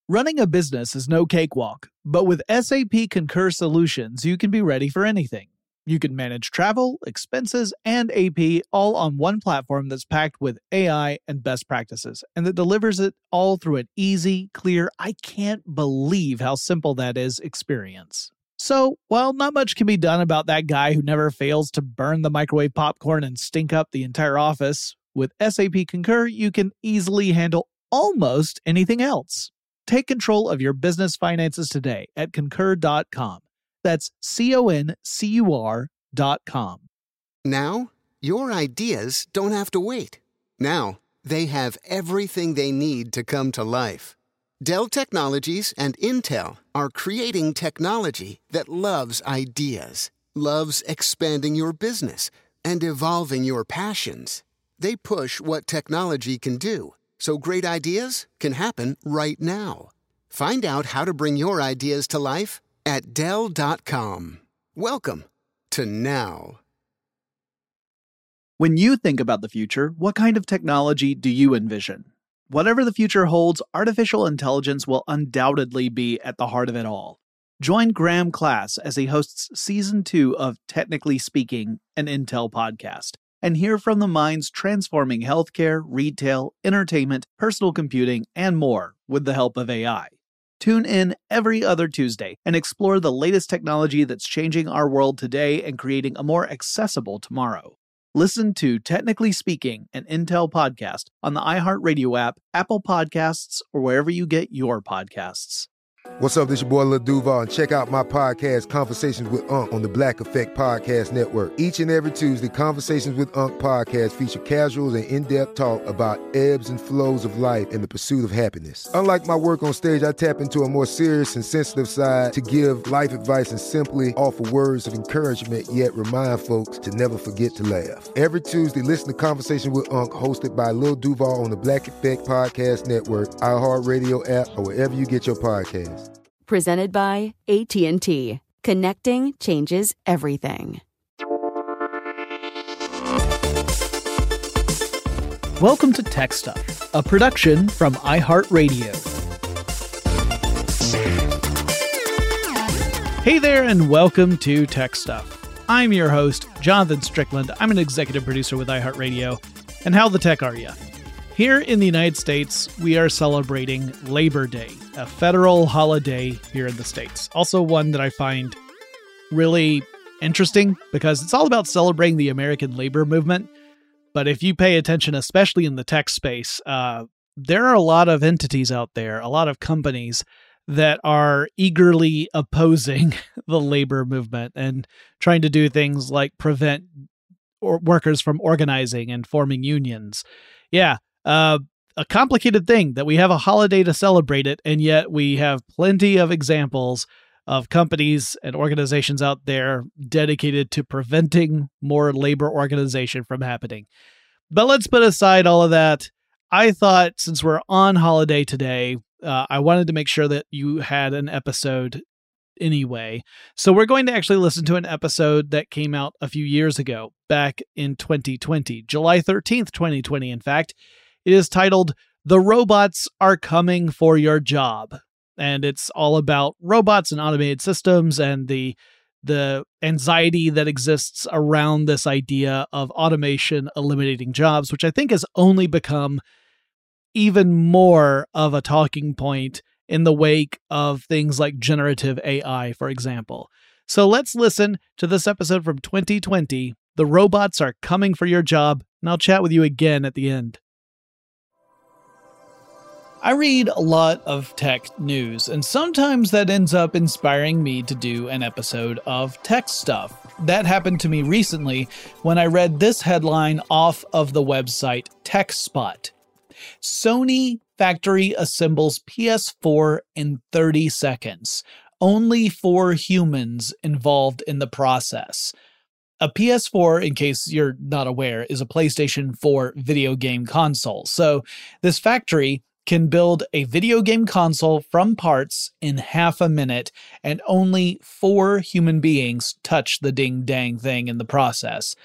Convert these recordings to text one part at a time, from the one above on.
Running a business is no cakewalk, but with SAP Concur Solutions, you can be ready for anything. You can manage travel, expenses, and AP all on one platform that's packed with AI and best practices, and that delivers it all through an easy, clear, I can't believe how simple that is experience. So, while not much can be done about that guy who never fails to burn the microwave popcorn and stink up the entire office, with SAP Concur, you can easily handle almost anything else. Take control of your business finances today at Concur.com. That's CONCUR.com. Now, your ideas don't have to wait. Now, they have everything they need to come to life. Dell Technologies and Intel are creating technology that loves ideas, loves expanding your business, and evolving your passions. They push what technology can do, so great ideas can happen right now. Find out how to bring your ideas to life at Dell.com. Welcome to now. When you think about the future, what kind of technology do you envision? Whatever the future holds, artificial intelligence will undoubtedly be at the heart of it all. Join Graham Class as he hosts Season 2 of Technically Speaking, an Intel podcast, and hear from the minds transforming healthcare, retail, entertainment, personal computing, and more with the help of AI. Tune in every other Tuesday and explore the latest technology that's changing our world today and creating a more accessible tomorrow. Listen to Technically Speaking, an Intel podcast on the iHeartRadio app, Apple Podcasts, or wherever you get your podcasts. What's up, this your boy Lil Duval, and check out my podcast, Conversations with Unc, on the Black Effect Podcast Network. Each and every Tuesday, Conversations with Unc podcast feature casuals and in-depth talk about ebbs and flows of life and the pursuit of happiness. Unlike my work on stage, I tap into a more serious and sensitive side to give life advice and simply offer words of encouragement, yet remind folks to never forget to laugh. Every Tuesday, listen to Conversations with Unc, hosted by Lil Duval on the Black Effect Podcast Network, iHeartRadio app, or wherever you get your podcasts. Presented by AT&T. Connecting changes everything. Welcome to Tech Stuff, a production from iHeartRadio. Hey there, and welcome to Tech Stuff. I'm your host, Jonathan Strickland. I'm an executive producer with iHeartRadio. And how the tech are you? Here in the United States, we are celebrating Labor Day, a federal holiday here in the States. Also one that I find really interesting because it's all about celebrating the American labor movement. But if you pay attention, especially in the tech space, there are a lot of entities out there, a lot of companies that are eagerly opposing the labor movement and trying to do things like prevent workers from organizing and forming unions. Yeah. A complicated thing that we have a holiday to celebrate it, and yet we have plenty of examples of companies and organizations out there dedicated to preventing more labor organization from happening. But let's put aside all of that. I thought since we're on holiday today, I wanted to make sure that you had an episode anyway. So we're going to actually listen to an episode that came out a few years ago, back in 2020, July 13th, 2020, in fact. It is titled, "The Robots Are Coming for Your Job." And it's all about robots and automated systems and the anxiety that exists around this idea of automation eliminating jobs, which I think has only become even more of a talking point in the wake of things like generative AI, for example. So let's listen to this episode from 2020, "The Robots Are Coming for Your Job," and I'll chat with you again at the end. I read a lot of tech news, and sometimes that ends up inspiring me to do an episode of Tech Stuff. That happened to me recently when I read this headline off of the website TechSpot. Sony factory assembles PS4 in 30 seconds. Only 4 humans involved in the process. A PS4, in case you're not aware, is a PlayStation 4 video game console. So this factory can build a video game console from parts in half a minute, and only 4 human beings touch the ding-dang thing in the process.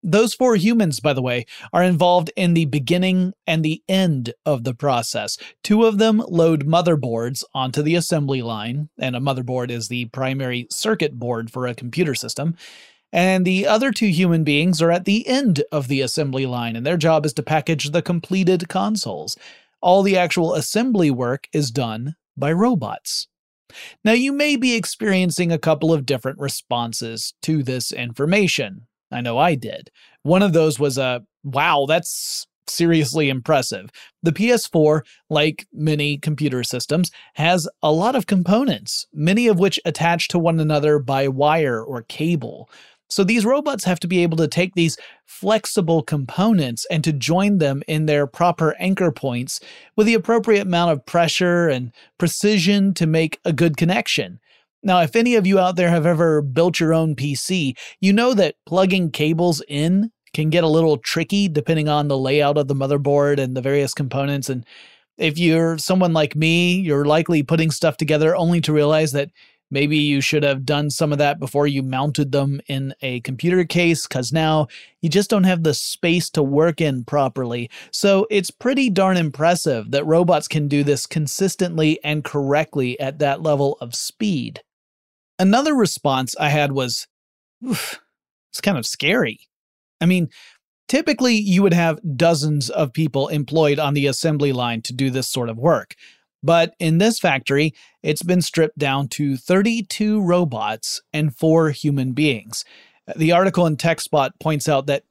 Those 4 humans, by the way, are involved in the beginning and the end of the process. 2 of them load motherboards onto the assembly line, and a motherboard is the primary circuit board for a computer system. And the other 2 human beings are at the end of the assembly line, and their job is to package the completed consoles. All the actual assembly work is done by robots. Now, you may be experiencing a couple of different responses to this information. I know I did. One of those was wow, that's seriously impressive. The PS4, like many computer systems, has a lot of components, many of which attach to one another by wire or cable. So these robots have to be able to take these flexible components and to join them in their proper anchor points with the appropriate amount of pressure and precision to make a good connection. Now, if any of you out there have ever built your own PC, you know that plugging cables in can get a little tricky depending on the layout of the motherboard and the various components. And if you're someone like me, you're likely putting stuff together only to realize that maybe you should have done some of that before you mounted them in a computer case, because now you just don't have the space to work in properly. So it's pretty darn impressive that robots can do this consistently and correctly at that level of speed. Another response I had was, it's kind of scary. I mean, typically you would have dozens of people employed on the assembly line to do this sort of work. But in this factory, it's been stripped down to 32 robots and 4 human beings. The article in TechSpot points out that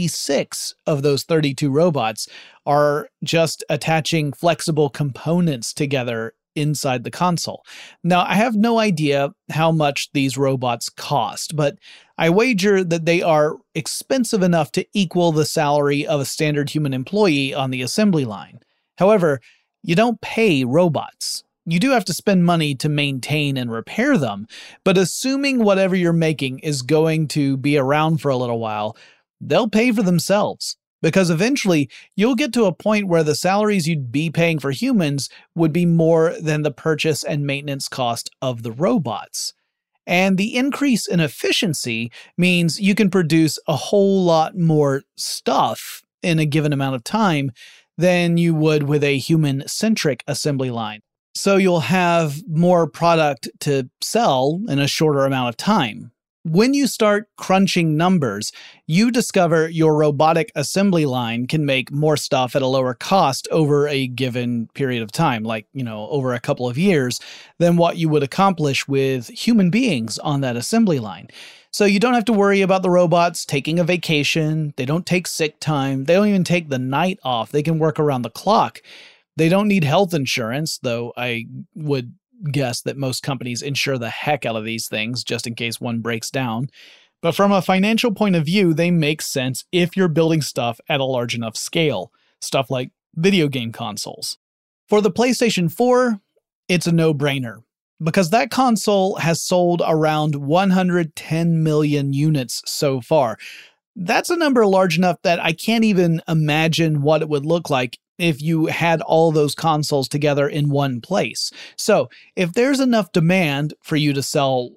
26 of those 32 robots are just attaching flexible components together inside the console. Now, I have no idea how much these robots cost, but I wager that they are expensive enough to equal the salary of a standard human employee on the assembly line. However, you don't pay robots. You do have to spend money to maintain and repair them, but assuming whatever you're making is going to be around for a little while, they'll pay for themselves. Because eventually, you'll get to a point where the salaries you'd be paying for humans would be more than the purchase and maintenance cost of the robots. And the increase in efficiency means you can produce a whole lot more stuff in a given amount of time than you would with a human-centric assembly line. So you'll have more product to sell in a shorter amount of time. When you start crunching numbers, you discover your robotic assembly line can make more stuff at a lower cost over a given period of time, like, over a couple of years, than what you would accomplish with human beings on that assembly line. So you don't have to worry about the robots taking a vacation. They don't take sick time. They don't even take the night off. They can work around the clock. They don't need health insurance, though I would guess that most companies insure the heck out of these things just in case one breaks down. But from a financial point of view, they make sense if you're building stuff at a large enough scale, stuff like video game consoles. For the PlayStation 4, it's a no-brainer, because that console has sold around 110 million units so far. That's a number large enough that I can't even imagine what it would look like if you had all those consoles together in one place. So if there's enough demand for you to sell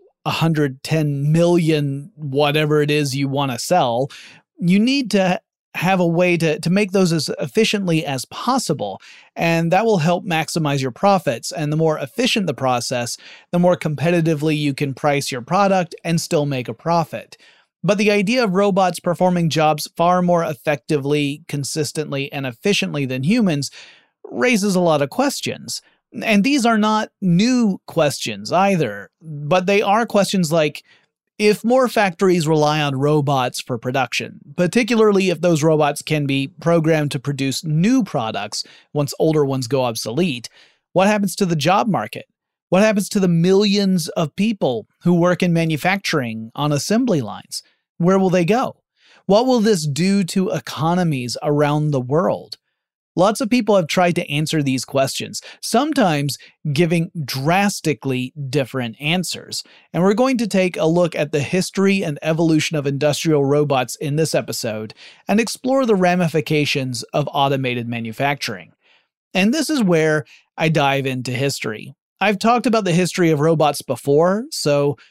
110 million, whatever it is you want to sell, you need to have a way to make those as efficiently as possible. And that will help maximize your profits. And the more efficient the process, the more competitively you can price your product and still make a profit. But the idea of robots performing jobs far more effectively, consistently, and efficiently than humans raises a lot of questions. And these are not new questions either, but they are questions like, if more factories rely on robots for production, particularly if those robots can be programmed to produce new products once older ones go obsolete, what happens to the job market? What happens to the millions of people who work in manufacturing on assembly lines? Where will they go? What will this do to economies around the world? Lots of people have tried to answer these questions, sometimes giving drastically different answers. And we're going to take a look at the history and evolution of industrial robots in this episode and explore the ramifications of automated manufacturing. And this is where I dive into history. I've talked about the history of robots before, so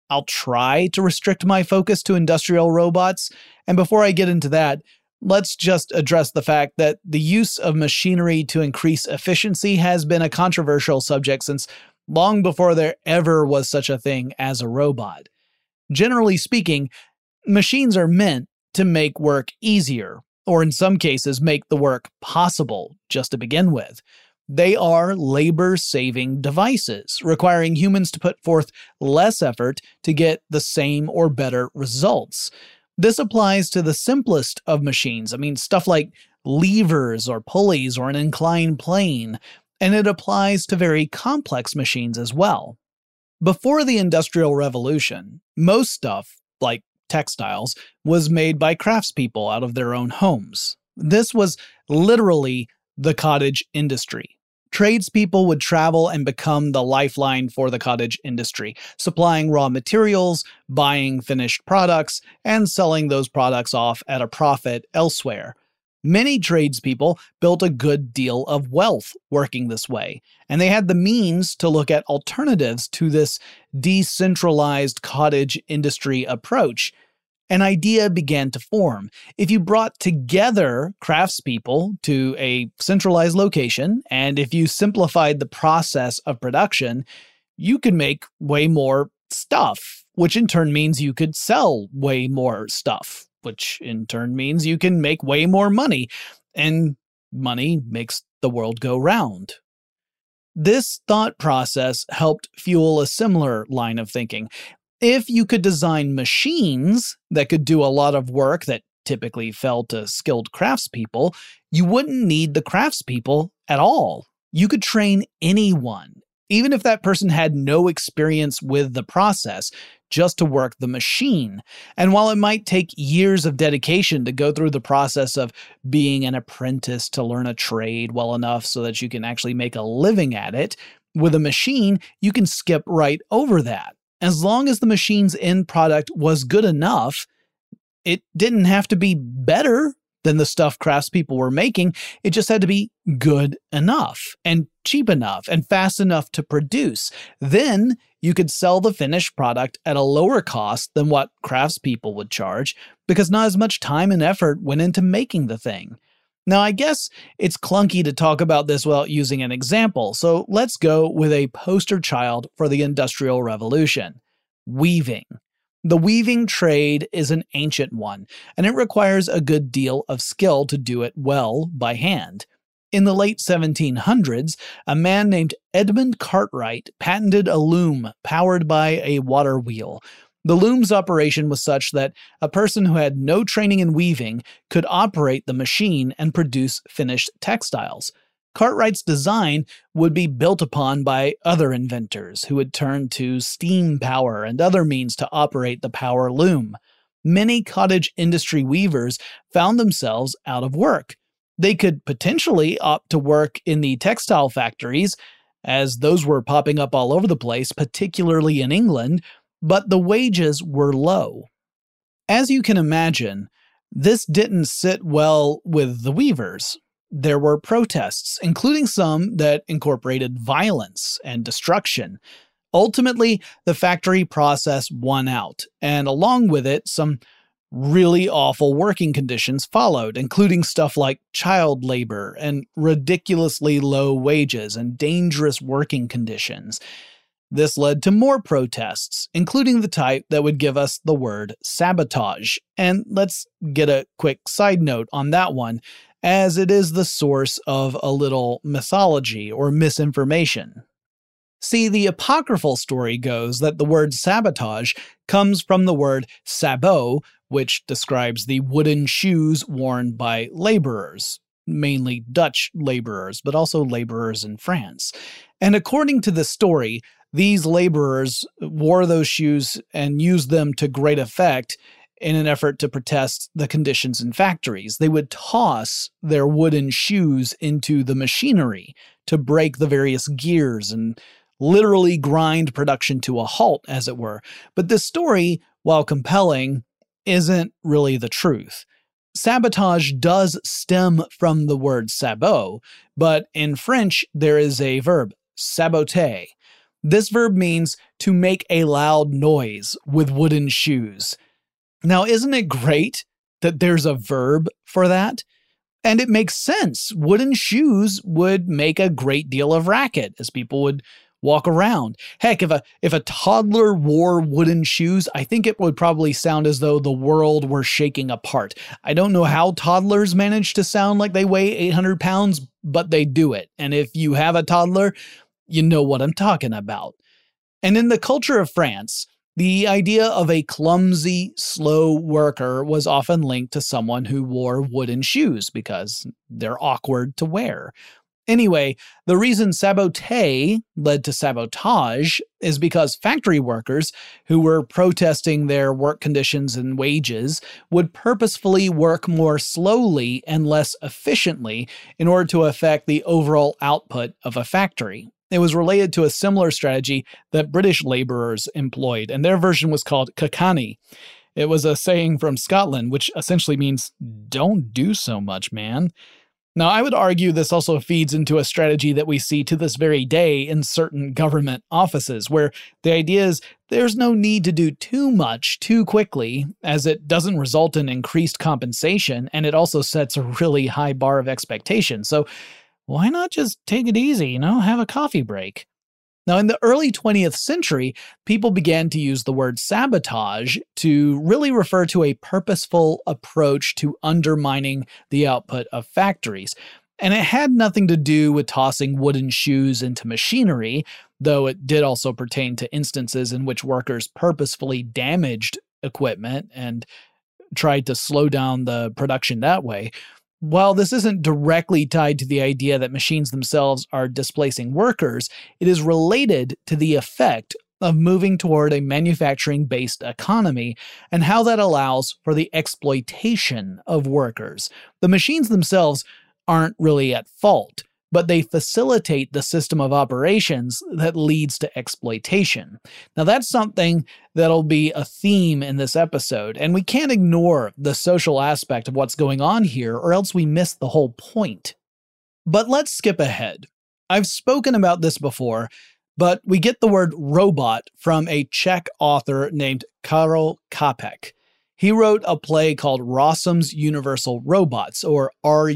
I'll try to restrict my focus to industrial robots. And before I get into that, let's just address the fact that the use of machinery to increase efficiency has been a controversial subject since long before there ever was such a thing as a robot. Generally speaking, machines are meant to make work easier, or in some cases make the work possible just to begin with. They are labor-saving devices, requiring humans to put forth less effort to get the same or better results. This applies to the simplest of machines. Stuff like levers or pulleys or an inclined plane, and it applies to very complex machines as well. Before the Industrial Revolution, most stuff, like textiles, was made by craftspeople out of their own homes. This was literally the cottage industry. Tradespeople would travel and become the lifeline for the cottage industry, supplying raw materials, buying finished products, and selling those products off at a profit elsewhere. Many tradespeople built a good deal of wealth working this way, and they had the means to look at alternatives to this decentralized cottage industry approach. An idea began to form. If you brought together craftspeople to a centralized location, and if you simplified the process of production, you could make way more stuff, which in turn means you could sell way more stuff, which in turn means you can make way more money, and money makes the world go round. This thought process helped fuel a similar line of thinking. If you could design machines that could do a lot of work that typically fell to skilled craftspeople, you wouldn't need the craftspeople at all. You could train anyone, even if that person had no experience with the process, just to work the machine. And while it might take years of dedication to go through the process of being an apprentice to learn a trade well enough so that you can actually make a living at it, with a machine, you can skip right over that. As long as the machine's end product was good enough, it didn't have to be better than the stuff craftspeople were making. It just had to be good enough and cheap enough and fast enough to produce. Then you could sell the finished product at a lower cost than what craftspeople would charge because not as much time and effort went into making the thing. Now, I guess it's clunky to talk about this without using an example, so let's go with a poster child for the Industrial Revolution: weaving. The weaving trade is an ancient one, and it requires a good deal of skill to do it well by hand. In the late 1700s, a man named Edmund Cartwright patented a loom powered by a water wheel. The loom's operation was such that a person who had no training in weaving could operate the machine and produce finished textiles. Cartwright's design would be built upon by other inventors who would turn to steam power and other means to operate the power loom. Many cottage industry weavers found themselves out of work. They could potentially opt to work in the textile factories, as those were popping up all over the place, particularly in England, but the wages were low. As you can imagine, this didn't sit well with the weavers. There were protests, including some that incorporated violence and destruction. Ultimately, the factory process won out, and along with it, some really awful working conditions followed, including stuff like child labor and ridiculously low wages and dangerous working conditions. This led to more protests, including the type that would give us the word sabotage. And let's get a quick side note on that one, as it is the source of a little mythology or misinformation. See, the apocryphal story goes that the word sabotage comes from the word sabot, which describes the wooden shoes worn by laborers, mainly Dutch laborers, but also laborers in France. And according to the story, these laborers wore those shoes and used them to great effect in an effort to protest the conditions in factories. They would toss their wooden shoes into the machinery to break the various gears and literally grind production to a halt, as it were. But this story, while compelling, isn't really the truth. Sabotage does stem from the word sabot, but in French there is a verb, saboter. This verb means to make a loud noise with wooden shoes. Now, isn't it great that there's a verb for that? And it makes sense. Wooden shoes would make a great deal of racket as people would walk around. Heck, if a toddler wore wooden shoes, I think it would probably sound as though the world were shaking apart. I don't know how toddlers manage to sound like they weigh 800 pounds, but they do it. And if you have a toddler, you know what I'm talking about. And in the culture of France, the idea of a clumsy, slow worker was often linked to someone who wore wooden shoes because they're awkward to wear. Anyway, the reason saboter led to sabotage is because factory workers who were protesting their work conditions and wages would purposefully work more slowly and less efficiently in order to affect the overall output of a factory. It was related to a similar strategy that British laborers employed, and their version was called Cacani. It was a saying from Scotland, which essentially means, "Don't do so much, man." Now, I would argue this also feeds into a strategy that we see to this very day in certain government offices, where the idea is there's no need to do too much too quickly, as it doesn't result in increased compensation, and it also sets a really high bar of expectation. So why not just take it easy, have a coffee break? Now, in the early 20th century, people began to use the word sabotage to really refer to a purposeful approach to undermining the output of factories. And it had nothing to do with tossing wooden shoes into machinery, though it did also pertain to instances in which workers purposefully damaged equipment and tried to slow down the production that way. While this isn't directly tied to the idea that machines themselves are displacing workers, it is related to the effect of moving toward a manufacturing-based economy and how that allows for the exploitation of workers. The machines themselves aren't really at fault, but they facilitate the system of operations that leads to exploitation. Now, that's something that'll be a theme in this episode, and we can't ignore the social aspect of what's going on here, or else we miss the whole point. But let's skip ahead. I've spoken about this before, but we get the word robot from a Czech author named Karel Čapek. He wrote a play called Rossum's Universal Robots, or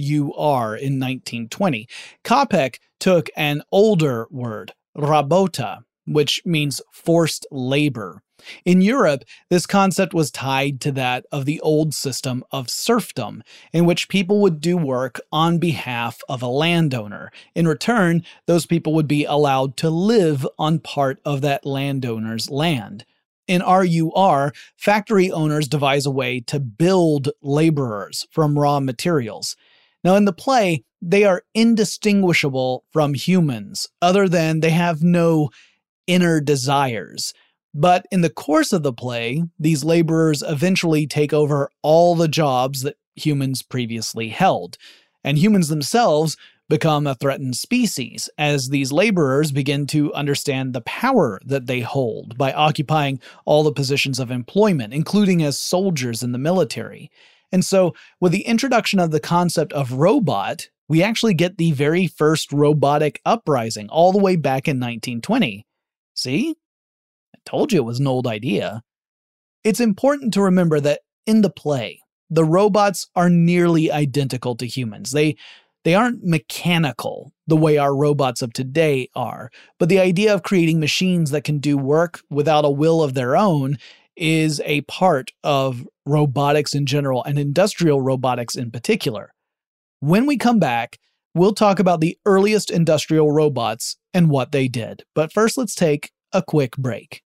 RUR, in 1920. Čapek took an older word, rabota, which means forced labor. In Europe, this concept was tied to that of the old system of serfdom, in which people would do work on behalf of a landowner. In return, those people would be allowed to live on part of that landowner's land. In RUR, factory owners devise a way to build laborers from raw materials. Now, in the play, they are indistinguishable from humans, other than they have no inner desires. But in the course of the play, these laborers eventually take over all the jobs that humans previously held, and humans themselves become a threatened species as these laborers begin to understand the power that they hold by occupying all the positions of employment, including as soldiers in the military. And so, with the introduction of the concept of robot, we actually get the very first robotic uprising all the way back in 1920. See? I told you it was an old idea. It's important to remember that in the play, the robots are nearly identical to humans. They aren't mechanical the way our robots of today are, but the idea of creating machines that can do work without a will of their own is a part of robotics in general and industrial robotics in particular. When we come back, we'll talk about the earliest industrial robots and what they did. But first, let's take a quick break.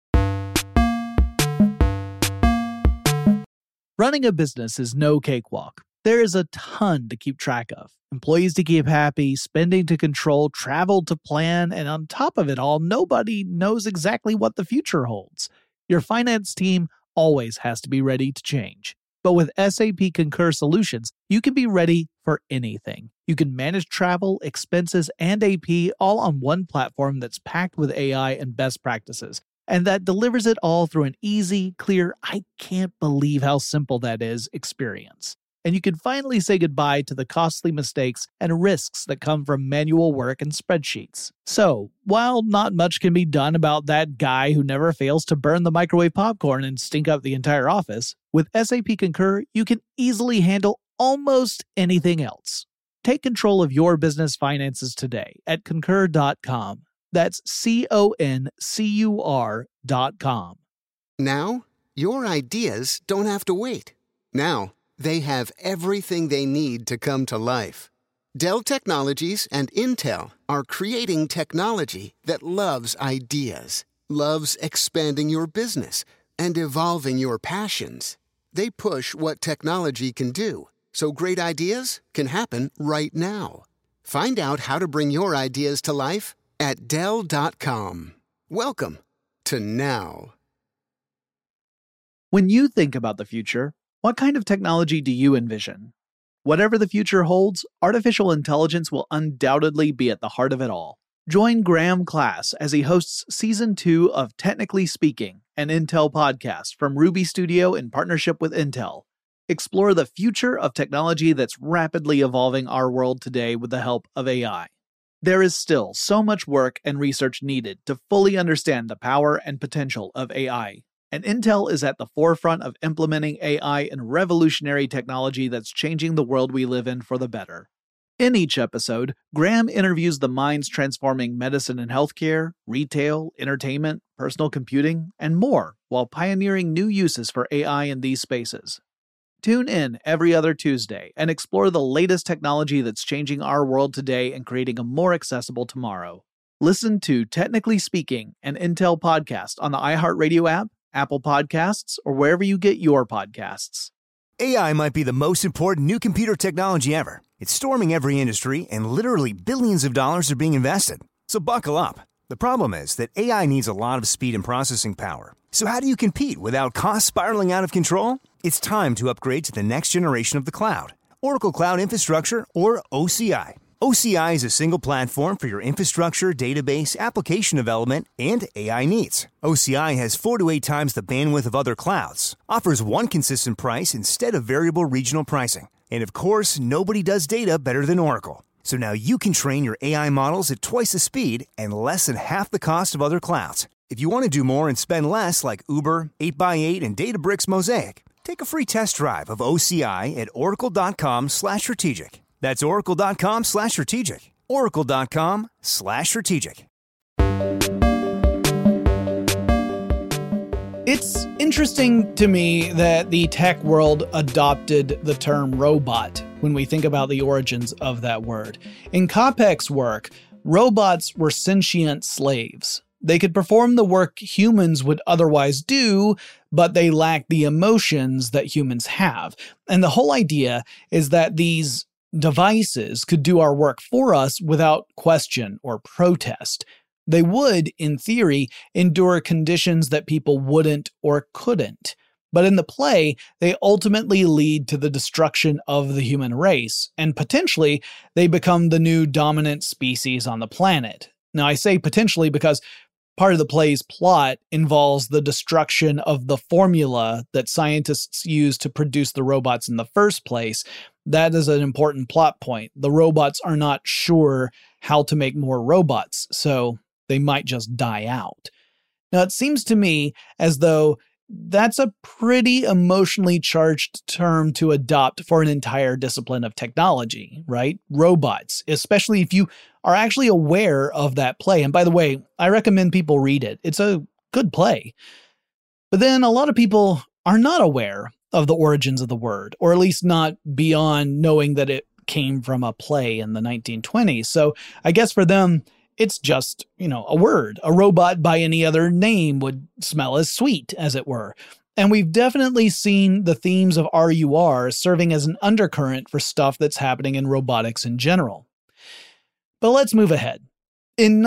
Running a business is no cakewalk. There is a ton to keep track of. Employees to keep happy, spending to control, travel to plan, and on top of it all, nobody knows exactly what the future holds. Your finance team always has to be ready to change. But with SAP Concur Solutions, you can be ready for anything. You can manage travel, expenses, and AP all on one platform that's packed with AI and best practices, and that delivers it all through an easy, clear, I can't believe how simple that is experience. and you can finally say goodbye to the costly mistakes and risks that come from manual work and spreadsheets. So, while not much can be done about that guy who never fails to burn the microwave popcorn and stink up the entire office, with SAP Concur, you can easily handle almost anything else. Take control of your business finances today at Concur.com. That's CONCUR.com. Now, your ideas don't have to wait. Now, they have everything they need to come to life. Dell Technologies and Intel are creating technology that loves ideas, loves expanding your business, and evolving your passions. They push what technology can do, so great ideas can happen right now. Find out how to bring your ideas to life at Dell.com. Welcome to now. When you think about the future, what kind of technology do you envision? Whatever the future holds, artificial intelligence will undoubtedly be at the heart of it all. Join Graham Class as he hosts Season 2 of Technically Speaking, an Intel podcast from Ruby Studio in partnership with Intel. Explore the future of technology that's rapidly evolving our world today with the help of AI. There is still so much work and research needed to fully understand the power and potential of AI, and Intel is at the forefront of implementing AI in revolutionary technology that's changing the world we live in for the better. In each episode, Graham interviews the minds transforming medicine and healthcare, retail, entertainment, personal computing, and more, while pioneering new uses for AI in these spaces. Tune in every other Tuesday and explore the latest technology that's changing our world today and creating a more accessible tomorrow. Listen to Technically Speaking, an Intel podcast on the iHeartRadio app, Apple Podcasts, or wherever you get your podcasts. AI might be the most important new computer technology ever. It's storming every industry, and literally billions of dollars are being invested. So buckle up. The problem is that AI needs a lot of speed and processing power. So how do you compete without costs spiraling out of control? It's time to upgrade to the next generation of the cloud. Oracle Cloud Infrastructure, or OCI. OCI is a single platform for your infrastructure, database, application development, and AI needs. OCI has 4 to 8 times the bandwidth of other clouds, offers one consistent price instead of variable regional pricing. And of course, nobody does data better than Oracle. So now you can train your AI models at twice the speed and less than half the cost of other clouds. If you want to do more and spend less like Uber, 8x8, and Databricks Mosaic, take a free test drive of OCI at oracle.com/strategic. That's oracle.com/strategic. Oracle.com/strategic. It's interesting to me that the tech world adopted the term robot when we think about the origins of that word. In Kopec's work, robots were sentient slaves. They could perform the work humans would otherwise do, but they lacked the emotions that humans have. And the whole idea is that these devices could do our work for us without question or protest. They would, in theory, endure conditions that people wouldn't or couldn't. But in the play, they ultimately lead to the destruction of the human race, and potentially they become the new dominant species on the planet. Now, I say potentially because part of the play's plot involves the destruction of the formula that scientists used to produce the robots in the first place. That is an important plot point. The robots are not sure how to make more robots, so they might just die out. Now, it seems to me as though that's a pretty emotionally charged term to adopt for an entire discipline of technology, right? Robots, especially if you are actually aware of that play. And by the way, I recommend people read it. It's a good play. But then a lot of people are not aware of the origins of the word, or at least not beyond knowing that it came from a play in the 1920s. So I guess for them, it's just, a word. A robot by any other name would smell as sweet, as it were. And we've definitely seen the themes of RUR serving as an undercurrent for stuff that's happening in robotics in general. But let's move ahead. In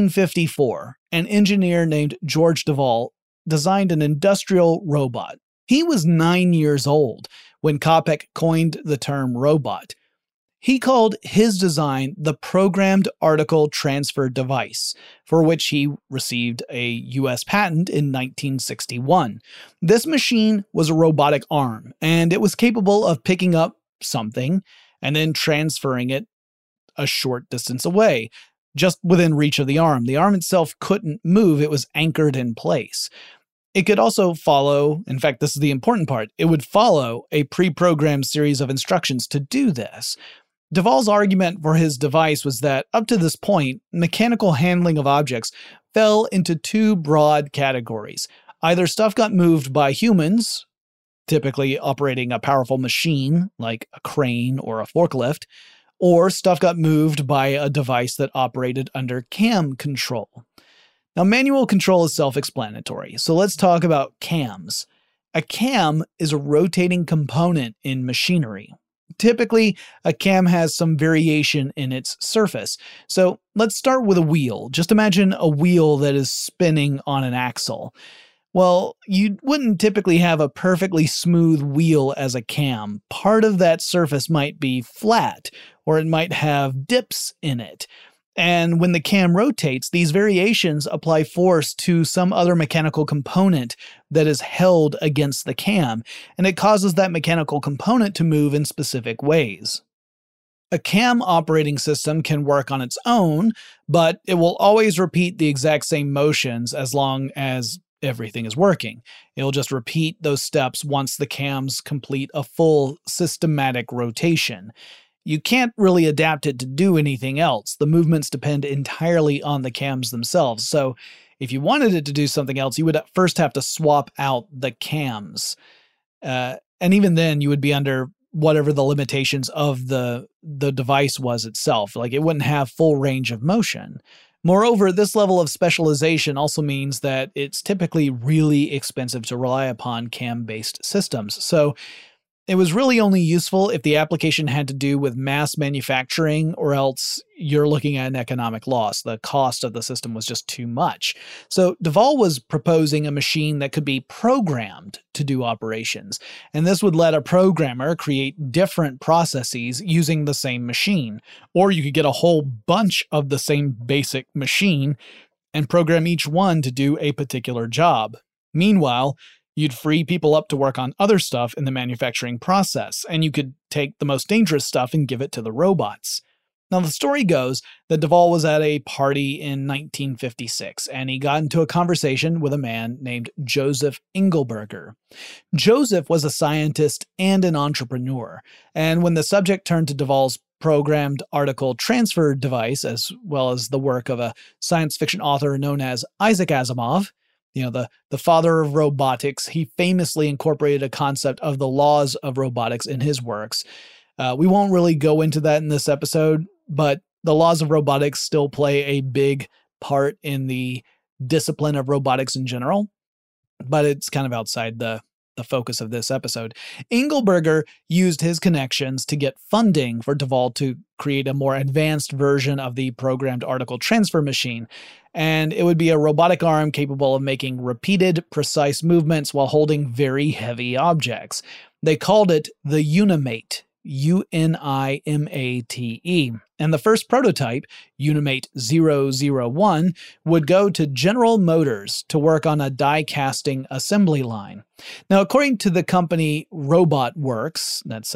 1954, an engineer named George Devol designed an industrial robot. He was 9 years old when Kopec coined the term robot. He called his design the Programmed Article Transfer Device, for which he received a U.S. patent in 1961. This machine was a robotic arm, and it was capable of picking up something and then transferring it a short distance away, just within reach of the arm. The arm itself couldn't move. It was anchored in place. It could also follow, in fact, this is the important part, it would follow a pre-programmed series of instructions to do this. Duvall's argument for his device was that, up to this point, mechanical handling of objects fell into two broad categories. Either stuff got moved by humans, typically operating a powerful machine like a crane or a forklift, or stuff got moved by a device that operated under cam control. Now, manual control is self-explanatory, so let's talk about cams. A cam is a rotating component in machinery. Typically, a cam has some variation in its surface. So let's start with a wheel. Just imagine a wheel that is spinning on an axle. Well, you wouldn't typically have a perfectly smooth wheel as a cam. Part of that surface might be flat, or it might have dips in it. And when the cam rotates, these variations apply force to some other mechanical component that is held against the cam, and it causes that mechanical component to move in specific ways. A cam operating system can work on its own, but it will always repeat the exact same motions as long as everything is working. It'll just repeat those steps once the cams complete a full systematic rotation. You can't really adapt it to do anything else. The movements depend entirely on the cams themselves. So if you wanted it to do something else, you would first have to swap out the cams. And even then, you would be under whatever the limitations of the device was itself. Like, it wouldn't have full range of motion. Moreover, this level of specialization also means that it's typically really expensive to rely upon cam-based systems. So it was really only useful if the application had to do with mass manufacturing, or else you're looking at an economic loss. The cost of the system was just too much. So Duvall was proposing a machine that could be programmed to do operations, and this would let a programmer create different processes using the same machine. Or you could get a whole bunch of the same basic machine and program each one to do a particular job. Meanwhile, you'd free people up to work on other stuff in the manufacturing process, and you could take the most dangerous stuff and give it to the robots. Now, the story goes that Duvall was at a party in 1956, and he got into a conversation with a man named Joseph Engelberger. Joseph was a scientist and an entrepreneur, and when the subject turned to Duvall's programmed article transfer device, as well as the work of a science fiction author known as Isaac Asimov, the father of robotics, he famously incorporated a concept of the laws of robotics in his works. We won't really go into that in this episode, but the laws of robotics still play a big part in the discipline of robotics in general, but it's kind of outside the focus of this episode. Engelberger used his connections to get funding for Duvall to create a more advanced version of the programmed article transfer machine, and it would be a robotic arm capable of making repeated, precise movements while holding very heavy objects. They called it the Unimate, Unimate, and the first prototype, Unimate 001, would go to General Motors to work on a die-casting assembly line. Now, according to the company Robot Works, that's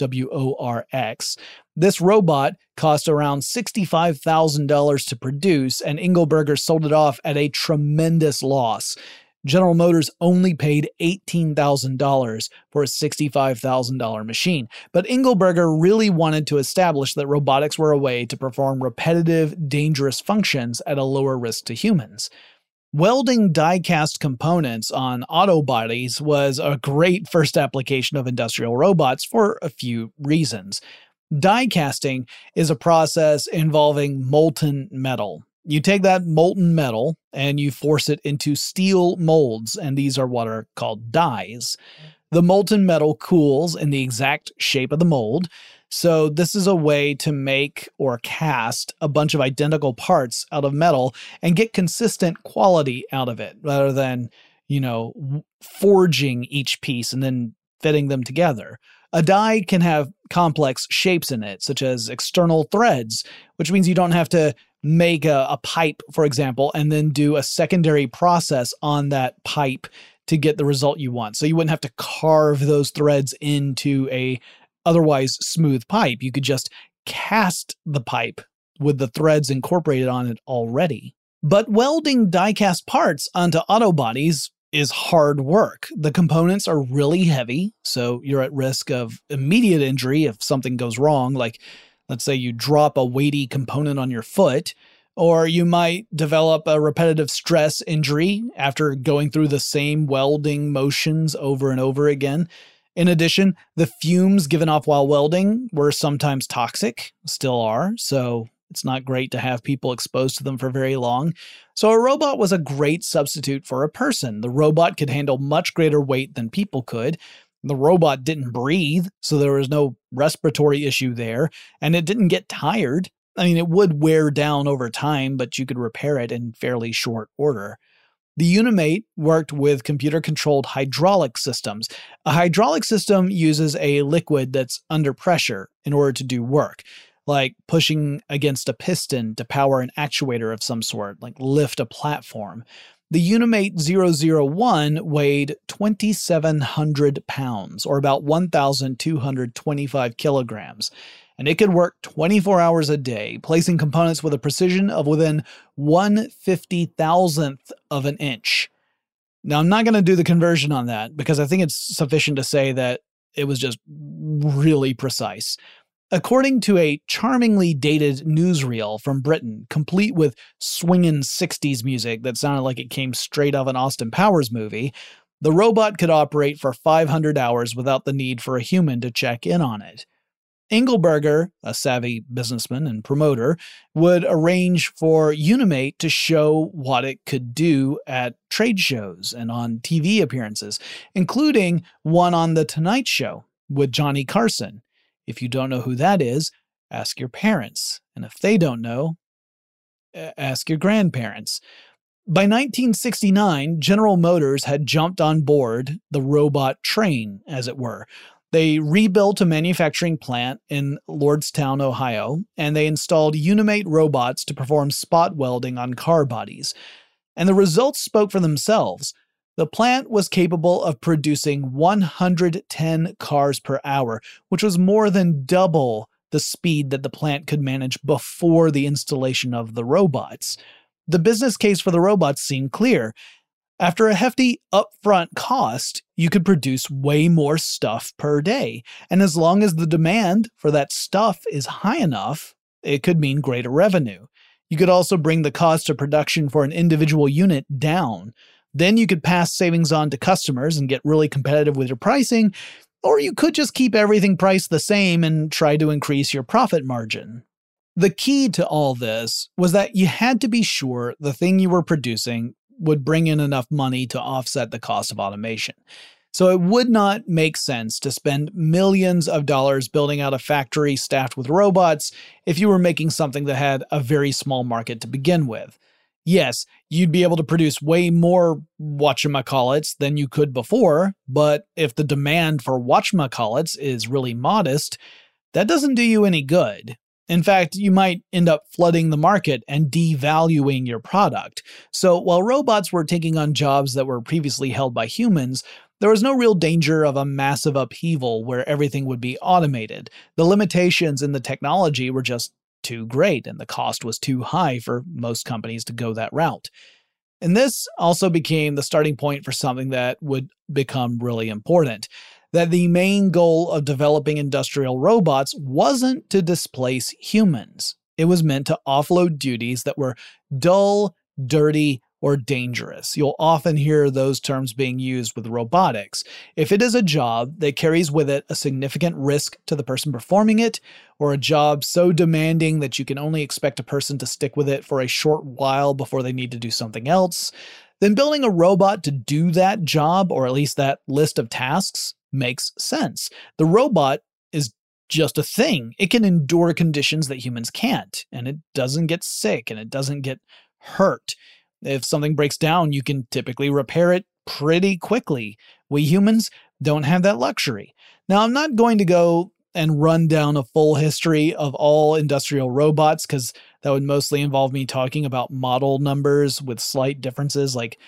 WORX, this robot cost around $65,000 to produce, and Engelberger sold it off at a tremendous loss. General Motors only paid $18,000 for a $65,000 machine, but Engelberger really wanted to establish that robotics were a way to perform repetitive, dangerous functions at a lower risk to humans. Welding die-cast components on auto bodies was a great first application of industrial robots for a few reasons. Die casting is a process involving molten metal. You take that molten metal and you force it into steel molds, and these are what are called dies. The molten metal cools in the exact shape of the mold, so this is a way to make or cast a bunch of identical parts out of metal and get consistent quality out of it, rather than, forging each piece and then fitting them together. A die can have complex shapes in it, such as external threads, which means you don't have to make a pipe, for example, and then do a secondary process on that pipe to get the result you want. So you wouldn't have to carve those threads into a otherwise smooth pipe. You could just cast the pipe with the threads incorporated on it already. But welding die-cast parts onto auto bodies is hard work. The components are really heavy, so you're at risk of immediate injury if something goes wrong, like let's say you drop a weighty component on your foot, or you might develop a repetitive stress injury after going through the same welding motions over and over again. In addition, the fumes given off while welding were sometimes toxic, still are, so it's not great to have people exposed to them for very long. So a robot was a great substitute for a person. The robot could handle much greater weight than people could. The robot didn't breathe, so there was no respiratory issue there, and it didn't get tired. I mean, it would wear down over time, but you could repair it in fairly short order. The Unimate worked with computer-controlled hydraulic systems. A hydraulic system uses a liquid that's under pressure in order to do work, like pushing against a piston to power an actuator of some sort, like lift a platform. The Unimate 001 weighed 2,700 pounds, or about 1,225 kilograms. And it could work 24 hours a day, placing components with a precision of within 1/50,000th of an inch. Now, I'm not going to do the conversion on that because I think it's sufficient to say that it was just really precise. According to a charmingly dated newsreel from Britain, complete with swingin' 60s music that sounded like it came straight out of an Austin Powers movie, the robot could operate for 500 hours without the need for a human to check in on it. Engelberger, a savvy businessman and promoter, would arrange for Unimate to show what it could do at trade shows and on TV appearances, including one on The Tonight Show with Johnny Carson. If you don't know who that is, ask your parents. And if they don't know, ask your grandparents. By 1969, General Motors had jumped on board the robot train, as it were. They rebuilt a manufacturing plant in Lordstown, Ohio, and they installed Unimate robots to perform spot welding on car bodies. And the results spoke for themselves. The plant was capable of producing 110 cars per hour, which was more than double the speed that the plant could manage before the installation of the robots. The business case for the robots seemed clear. After a hefty upfront cost, you could produce way more stuff per day. And as long as the demand for that stuff is high enough, it could mean greater revenue. You could also bring the cost of production for an individual unit down. Then you could pass savings on to customers and get really competitive with your pricing, or you could just keep everything priced the same and try to increase your profit margin. The key to all this was that you had to be sure the thing you were producing would bring in enough money to offset the cost of automation. So it would not make sense to spend millions of dollars building out a factory staffed with robots if you were making something that had a very small market to begin with. Yes, you'd be able to produce way more whatchamacallits than you could before, but if the demand for whatchamacallits is really modest, that doesn't do you any good. In fact, you might end up flooding the market and devaluing your product. So while robots were taking on jobs that were previously held by humans, there was no real danger of a massive upheaval where everything would be automated. The limitations in the technology were just too great, and the cost was too high for most companies to go that route. And this also became the starting point for something that would become really important. That the main goal of developing industrial robots wasn't to displace humans. It was meant to offload duties that were dull, dirty, or dangerous. You'll often hear those terms being used with robotics. If it is a job that carries with it a significant risk to the person performing it, or a job so demanding that you can only expect a person to stick with it for a short while before they need to do something else, then building a robot to do that job, or at least that list of tasks, makes sense. The robot is just a thing. It can endure conditions that humans can't, and it doesn't get sick, and it doesn't get hurt. If something breaks down, you can typically repair it pretty quickly. We humans don't have that luxury. Now, I'm not going to go and run down a full history of all industrial robots, because that would mostly involve me talking about model numbers with slight differences, like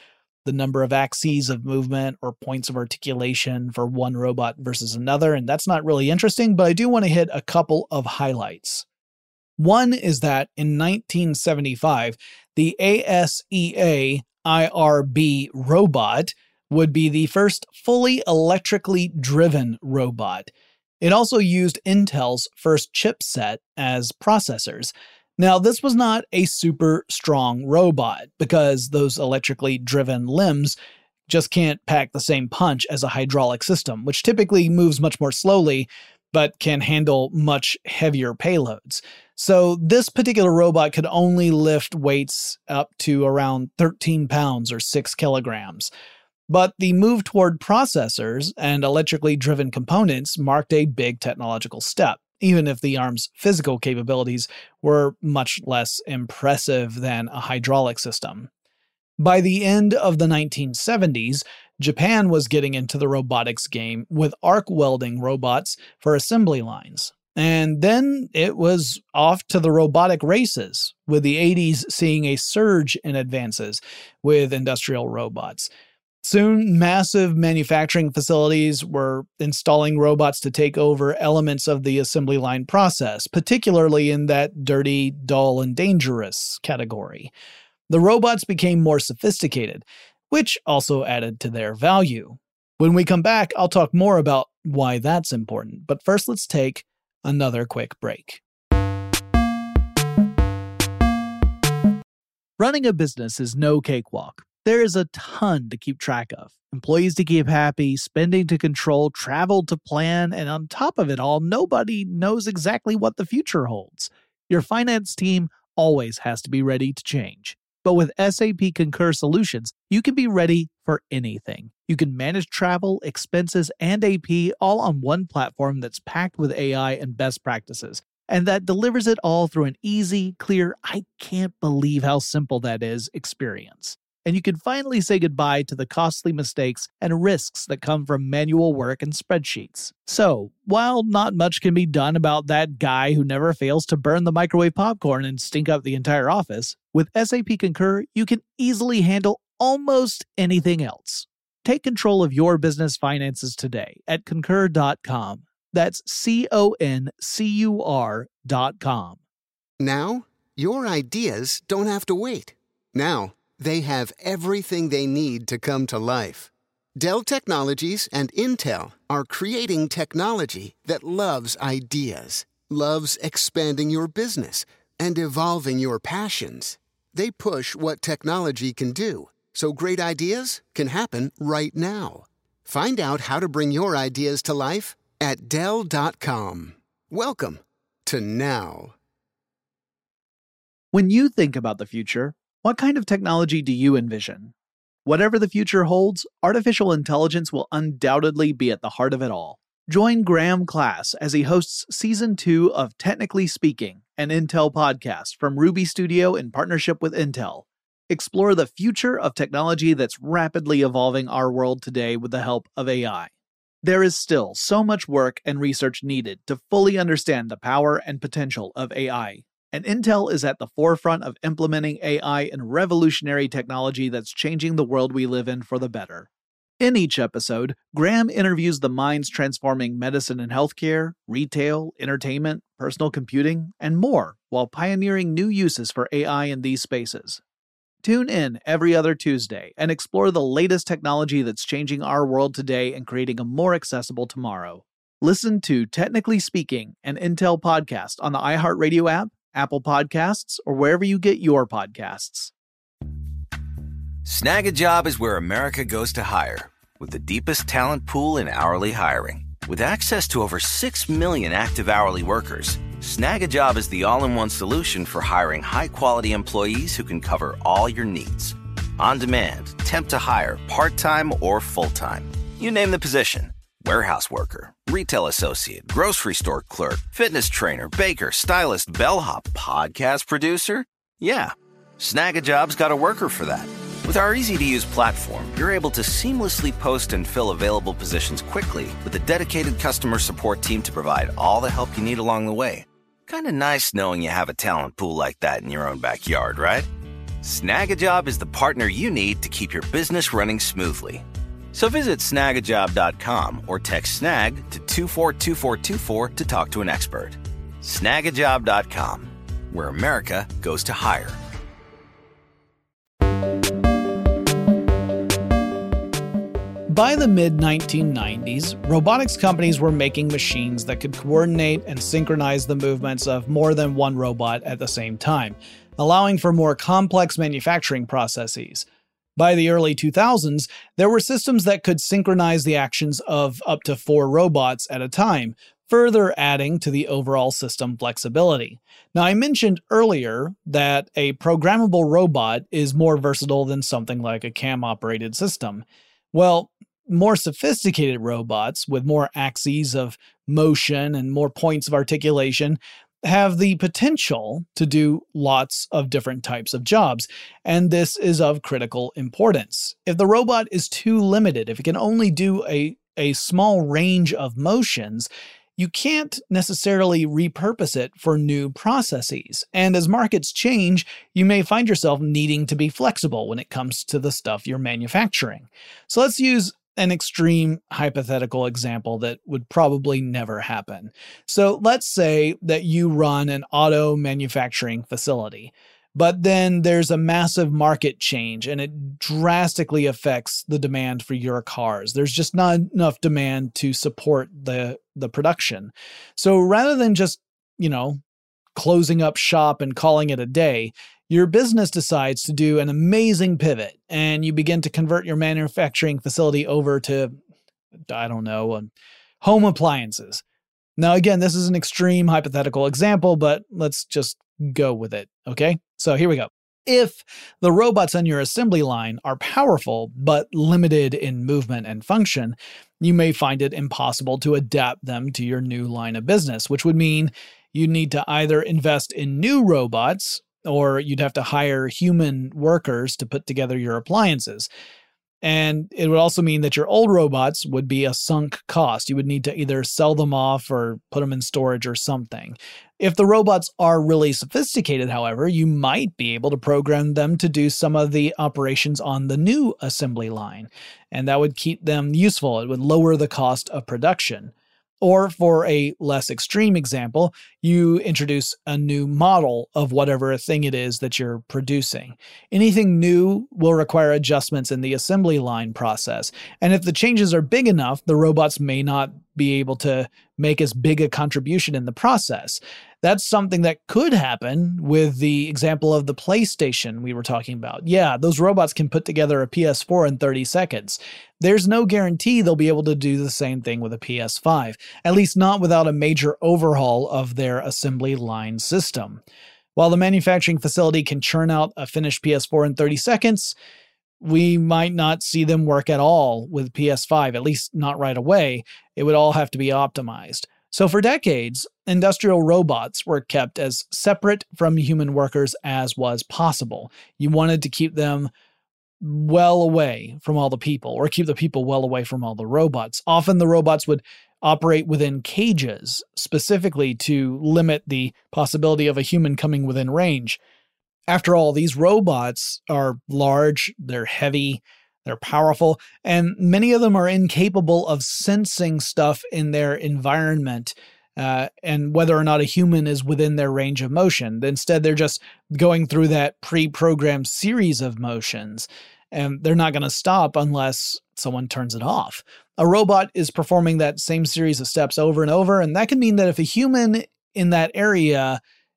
the number of axes of movement or points of articulation for one robot versus another, and that's not really interesting, but I do want to hit a couple of highlights. One is that in 1975, the ASEA IRB robot would be the first fully electrically driven robot. It also used Intel's first chipset as processors. Now, this was not a super strong robot because those electrically driven limbs just can't pack the same punch as a hydraulic system, which typically moves much more slowly but can handle much heavier payloads. So this particular robot could only lift weights up to around 13 pounds or 6 kilograms. But the move toward processors and electrically driven components marked a big technological step, even if the arm's physical capabilities were much less impressive than a hydraulic system. By the end of the 1970s, Japan was getting into the robotics game with arc welding robots for assembly lines. And then it was off to the robotic races, with the 80s seeing a surge in advances with industrial robots. Soon, massive manufacturing facilities were installing robots to take over elements of the assembly line process, particularly in that dirty, dull, and dangerous category. The robots became more sophisticated, which also added to their value. When we come back, I'll talk more about why that's important, but first let's take another quick break. Running a business is no cakewalk. There is a ton to keep track of. Employees to keep happy, spending to control, travel to plan, and on top of it all, nobody knows exactly what the future holds. Your finance team always has to be ready to change. But with SAP Concur Solutions, you can be ready for anything. You can manage travel, expenses, and AP all on one platform that's packed with AI and best practices, and that delivers it all through an easy, clear, I can't believe how simple that is experience. And you can finally say goodbye to the costly mistakes and risks that come from manual work and spreadsheets. So, while not much can be done about that guy who never fails to burn the microwave popcorn and stink up the entire office, with SAP Concur, you can easily handle almost anything else. Take control of your business finances today at Concur.com. That's CONCUR.com. Now, your ideas don't have to wait. Now, they have everything they need to come to life. Dell Technologies and Intel are creating technology that loves ideas, loves expanding your business, and evolving your passions. They push what technology can do, so great ideas can happen right now. Find out how to bring your ideas to life at Dell.com. Welcome to now. When you think about the future, what kind of technology do you envision? Whatever the future holds, artificial intelligence will undoubtedly be at the heart of it all. Join Graham Class as he hosts Season 2 of Technically Speaking, an Intel podcast from Ruby Studio in partnership with Intel. Explore the future of technology that's rapidly evolving our world today with the help of AI. There is still so much work and research needed to fully understand the power and potential of AI. And Intel is at the forefront of implementing AI and revolutionary technology that's changing the world we live in for the better. In each episode, Graham interviews the minds transforming medicine and healthcare, retail, entertainment, personal computing, and more, while pioneering new uses for AI in these spaces. Tune in every other Tuesday and explore the latest technology that's changing our world today and creating a more accessible tomorrow. Listen to Technically Speaking, an Intel podcast on the iHeartRadio app, Apple Podcasts, or wherever you get your podcasts. Snag a Job is where America goes to hire, with the deepest talent pool in hourly hiring. With access to over 6 million active hourly workers, Snag a Job is the all-in-one solution for hiring high-quality employees who can cover all your needs. On demand, temp to hire, part-time or full-time. You name the position. Warehouse worker, retail associate, grocery store clerk, fitness trainer, baker, stylist, bellhop, podcast producer. Yeah, Snag a Job's got a worker for that. With our easy-to-use platform, you're able to seamlessly post and fill available positions quickly with a dedicated customer support team to provide all the help you need along the way. Kind of nice knowing you have a talent pool like that in your own backyard, right? Snagajob is the partner you need to keep your business running smoothly. So visit snagajob.com or text snag to 242424 to talk to an expert. Snagajob.com, where America goes to hire. By the mid-1990s, robotics companies were making machines that could coordinate and synchronize the movements of more than one robot at the same time, allowing for more complex manufacturing processes. By the early 2000s, there were systems that could synchronize the actions of up to 4 robots at a time, further adding to the overall system flexibility. Now, I mentioned earlier that a programmable robot is more versatile than something like a CAM-operated system. Well, more sophisticated robots with more axes of motion and more points of articulation have the potential to do lots of different types of jobs, and this is of critical importance. If the robot is too limited, if it can only do a small range of motions, you can't necessarily repurpose it for new processes. And as markets change, you may find yourself needing to be flexible when it comes to the stuff you're manufacturing. So let's use an extreme hypothetical example that would probably never happen. So let's say that you run an auto manufacturing facility, but then there's a massive market change and it drastically affects the demand for your cars. There's just not enough demand to support the production. So rather than just, closing up shop and calling it a day, your business decides to do an amazing pivot and you begin to convert your manufacturing facility over to, home appliances. Now, again, this is an extreme hypothetical example, but let's just go with it, okay? So here we go. If the robots on your assembly line are powerful but limited in movement and function, you may find it impossible to adapt them to your new line of business, which would mean you need to either invest in new robots or you'd have to hire human workers to put together your appliances. And it would also mean that your old robots would be a sunk cost. You would need to either sell them off or put them in storage or something. If the robots are really sophisticated, however, you might be able to program them to do some of the operations on the new assembly line, and that would keep them useful. It would lower the cost of production. Or for a less extreme example, you introduce a new model of whatever thing it is that you're producing. Anything new will require adjustments in the assembly line process. And if the changes are big enough, the robots may not be able to make as big a contribution in the process. That's something that could happen with the example of the PlayStation we were talking about. Yeah, those robots can put together a PS4 in 30 seconds. There's no guarantee they'll be able to do the same thing with a PS5, at least not without a major overhaul of their assembly line system. While the manufacturing facility can churn out a finished PS4 in 30 seconds, we might not see them work at all with PS5, at least not right away. It would all have to be optimized. So for decades, industrial robots were kept as separate from human workers as was possible. You wanted to keep them well away from all the people, or keep the people well away from all the robots. Often the robots would operate within cages, specifically to limit the possibility of a human coming within range. After all, these robots are large, they're heavy, they're powerful, and many of them are incapable of sensing stuff in their environment and whether or not a human is within their range of motion. Instead, they're just going through that pre-programmed series of motions, and they're not going to stop unless someone turns it off. A robot is performing that same series of steps over and over, and that can mean that if a human in that area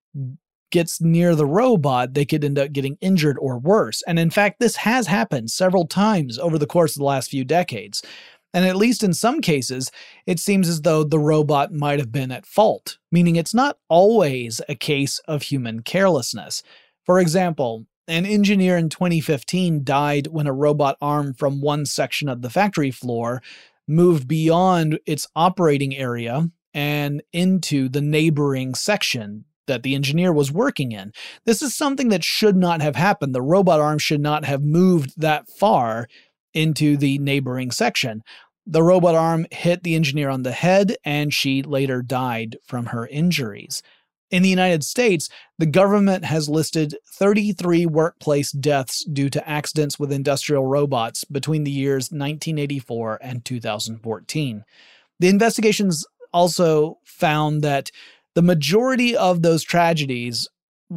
gets near the robot, they could end up getting injured or worse. And in fact, this has happened several times over the course of the last few decades. And at least in some cases, it seems as though the robot might have been at fault, meaning it's not always a case of human carelessness. For example, an engineer in 2015 died when a robot arm from one section of the factory floor moved beyond its operating area and into the neighboring section that the engineer was working in. This is something that should not have happened. The robot arm should not have moved that far into the neighboring section. The robot arm hit the engineer on the head, and she later died from her injuries. In the United States, the government has listed 33 workplace deaths due to accidents with industrial robots between the years 1984 and 2014. The investigations also found that the majority of those tragedies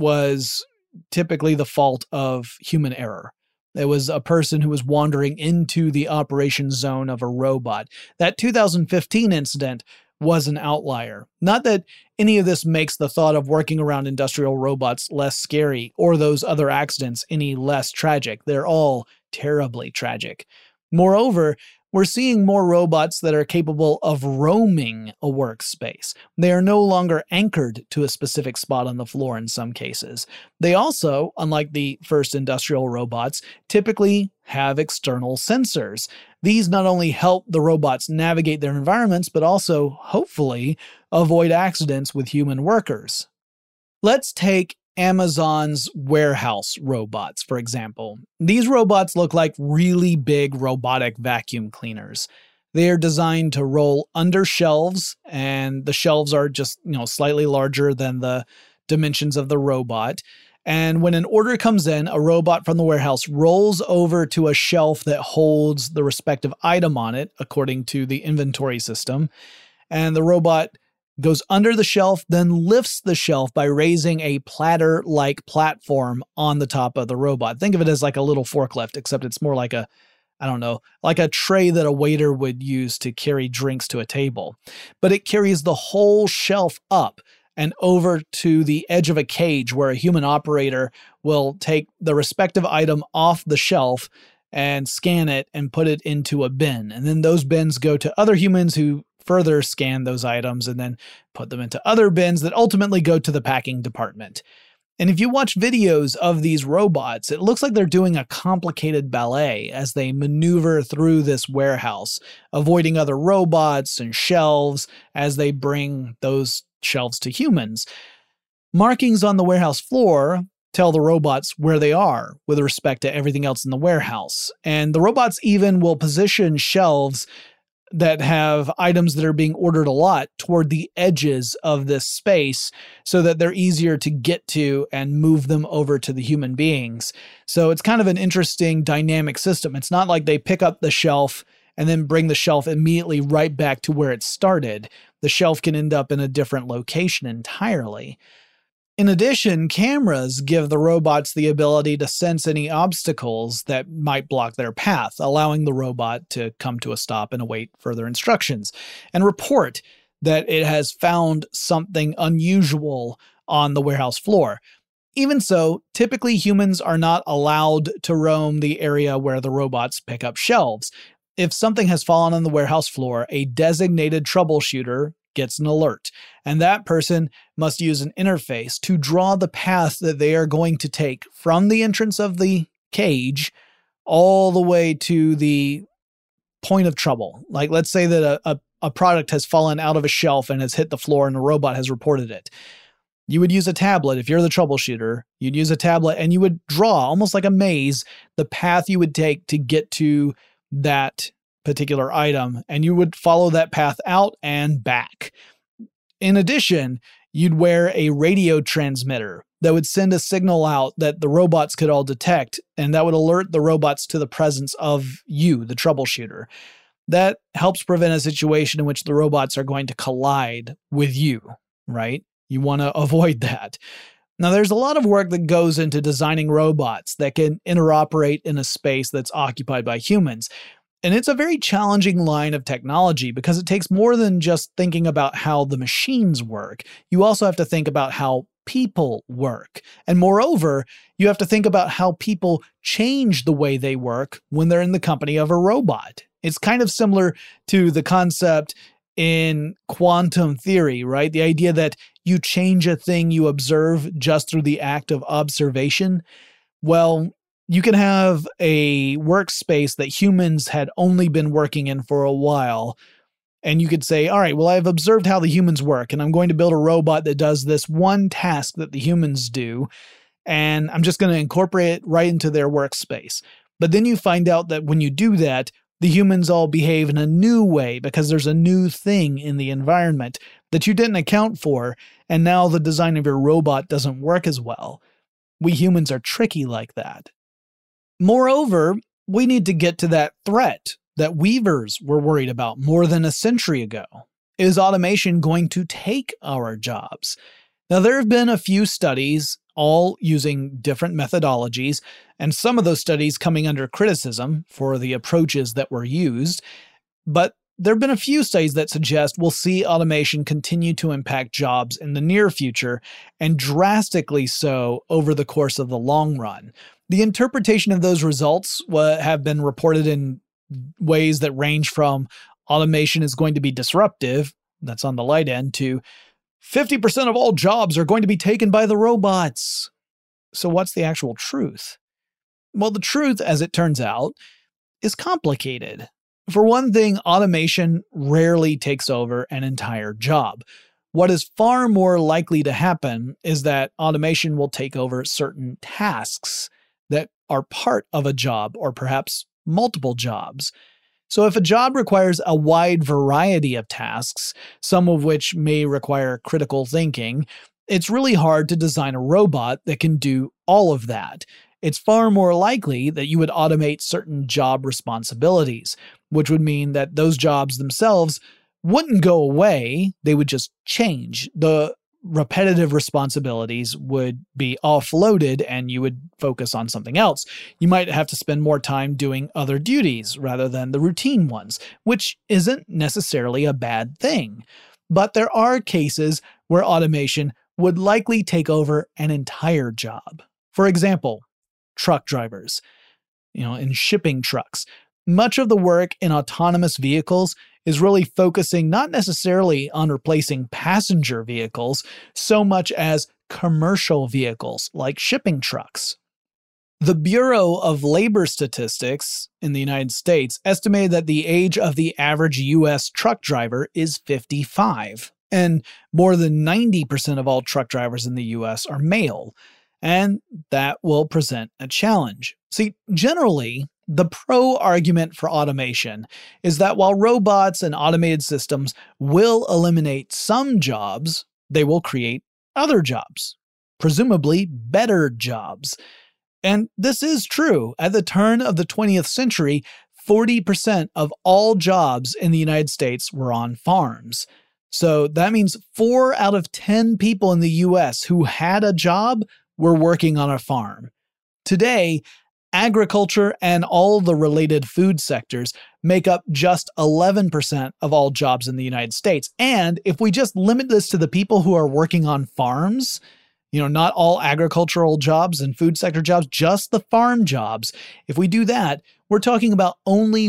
was typically the fault of human error. It was a person who was wandering into the operation zone of a robot. That 2015 incident was an outlier. Not that any of this makes the thought of working around industrial robots less scary or those other accidents any less tragic. They're all terribly tragic. Moreover, we're seeing more robots that are capable of roaming a workspace. They are no longer anchored to a specific spot on the floor in some cases. They also, unlike the first industrial robots, typically have external sensors. These not only help the robots navigate their environments, but also, hopefully, avoid accidents with human workers. Let's take Amazon's warehouse robots, for example. These robots look like really big robotic vacuum cleaners. They are designed to roll under shelves, and the shelves are just, slightly larger than the dimensions of the robot. And when an order comes in, a robot from the warehouse rolls over to a shelf that holds the respective item on it, according to the inventory system. And the robot goes under the shelf, then lifts the shelf by raising a platter-like platform on the top of the robot. Think of it as like a little forklift, except it's more like like a tray that a waiter would use to carry drinks to a table. But it carries the whole shelf up and over to the edge of a cage where a human operator will take the respective item off the shelf and scan it and put it into a bin. And then those bins go to other humans who further scan those items and then put them into other bins that ultimately go to the packing department. And if you watch videos of these robots, it looks like they're doing a complicated ballet as they maneuver through this warehouse, avoiding other robots and shelves as they bring those shelves to humans. Markings on the warehouse floor tell the robots where they are with respect to everything else in the warehouse. And the robots even will position shelves that have items that are being ordered a lot toward the edges of this space so that they're easier to get to and move them over to the human beings. So it's kind of an interesting dynamic system. It's not like they pick up the shelf and then bring the shelf immediately right back to where it started. The shelf can end up in a different location entirely. In addition, cameras give the robots the ability to sense any obstacles that might block their path, allowing the robot to come to a stop and await further instructions, and report that it has found something unusual on the warehouse floor. Even so, typically humans are not allowed to roam the area where the robots pick up shelves. If something has fallen on the warehouse floor, a designated troubleshooter gets an alert, and that person must use an interface to draw the path that they are going to take from the entrance of the cage all the way to the point of trouble. Like, let's say that a product has fallen out of a shelf and has hit the floor and a robot has reported it. You would use a tablet. If you're the troubleshooter, you'd use a tablet and you would draw, almost like a maze, the path you would take to get to that particular item, and you would follow that path out and back. In addition, you'd wear a radio transmitter that would send a signal out that the robots could all detect, and that would alert the robots to the presence of you, the troubleshooter. That helps prevent a situation in which the robots are going to collide with you, right? You want to avoid that. Now, there's a lot of work that goes into designing robots that can interoperate in a space that's occupied by humans. And it's a very challenging line of technology because it takes more than just thinking about how the machines work. You also have to think about how people work. And moreover, you have to think about how people change the way they work when they're in the company of a robot. It's kind of similar to the concept in quantum theory, right? The idea that you change a thing you observe just through the act of observation. Well, you can have a workspace that humans had only been working in for a while, and you could say, all right, well, I've observed how the humans work, and I'm going to build a robot that does this one task that the humans do, and I'm just going to incorporate it right into their workspace. But then you find out that when you do that, the humans all behave in a new way because there's a new thing in the environment. that you didn't account for, and now the design of your robot doesn't work as well. We humans are tricky like that. Moreover, we need to get to that threat that weavers were worried about more than a century ago. Is automation going to take our jobs? Now, there have been a few studies, all using different methodologies, and some of those studies coming under criticism for the approaches that were used. But there have been a few studies that suggest we'll see automation continue to impact jobs in the near future, and drastically so over the course of the long run. The interpretation of those results have been reported in ways that range from automation is going to be disruptive, that's on the light end, to 50% of all jobs are going to be taken by the robots. So what's the actual truth? Well, the truth, as it turns out, is complicated. For one thing, automation rarely takes over an entire job. What is far more likely to happen is that automation will take over certain tasks that are part of a job, or perhaps multiple jobs. So if a job requires a wide variety of tasks, some of which may require critical thinking, it's really hard to design a robot that can do all of that. It's far more likely that you would automate certain job responsibilities, which would mean that those jobs themselves wouldn't go away, they would just change. The repetitive responsibilities would be offloaded and you would focus on something else. You might have to spend more time doing other duties rather than the routine ones, which isn't necessarily a bad thing. But there are cases where automation would likely take over an entire job. For example, truck drivers, in shipping trucks. Much of the work in autonomous vehicles is really focusing not necessarily on replacing passenger vehicles so much as commercial vehicles like shipping trucks. The Bureau of Labor Statistics in the United States estimated that the age of the average U.S. truck driver is 55, and more than 90% of all truck drivers in the U.S. are male, and that will present a challenge. See, generally, the pro-argument for automation is that while robots and automated systems will eliminate some jobs, they will create other jobs, presumably better jobs. And this is true. At the turn of the 20th century, 40% of all jobs in the United States were on farms. So that means 4 out of 10 people in the US who had a job were working on a farm. Today, agriculture and all the related food sectors make up just 11% of all jobs in the United States. And if we just limit this to the people who are working on farms, not all agricultural jobs and food sector jobs, just the farm jobs, if we do that, we're talking about only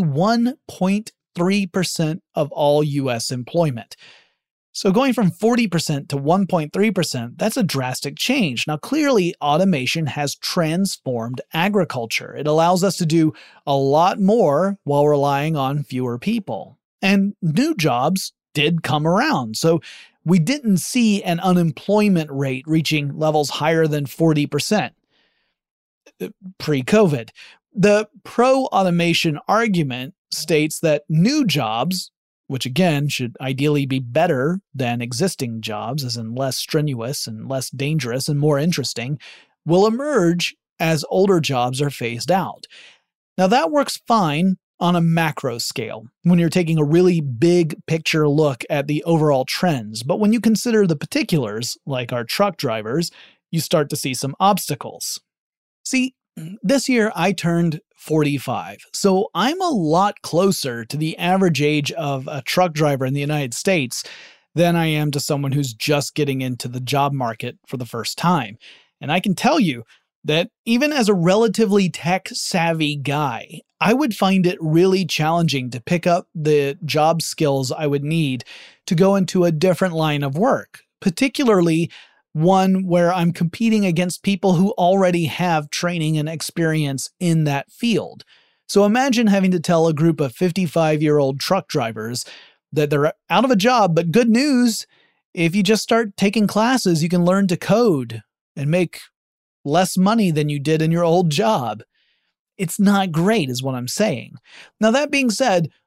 1.3% of all U.S. employment. So going from 40% to 1.3%, that's a drastic change. Now, clearly, automation has transformed agriculture. It allows us to do a lot more while relying on fewer people. And new jobs did come around. So we didn't see an unemployment rate reaching levels higher than 40% pre-COVID. The pro-automation argument states that new jobs, which again should ideally be better than existing jobs, as in less strenuous and less dangerous and more interesting, will emerge as older jobs are phased out. Now that works fine on a macro scale, when you're taking a really big picture look at the overall trends, but when you consider the particulars, like our truck drivers, you start to see some obstacles. See, this year I turned 45, so I'm a lot closer to the average age of a truck driver in the United States than I am to someone who's just getting into the job market for the first time. And I can tell you that even as a relatively tech-savvy guy, I would find it really challenging to pick up the job skills I would need to go into a different line of work, particularly one where I'm competing against people who already have training and experience in that field. So imagine having to tell a group of 55-year-old truck drivers that they're out of a job, but good news, if you just start taking classes, you can learn to code and make less money than you did in your old job. It's not great, is what I'm saying. Now, that being said,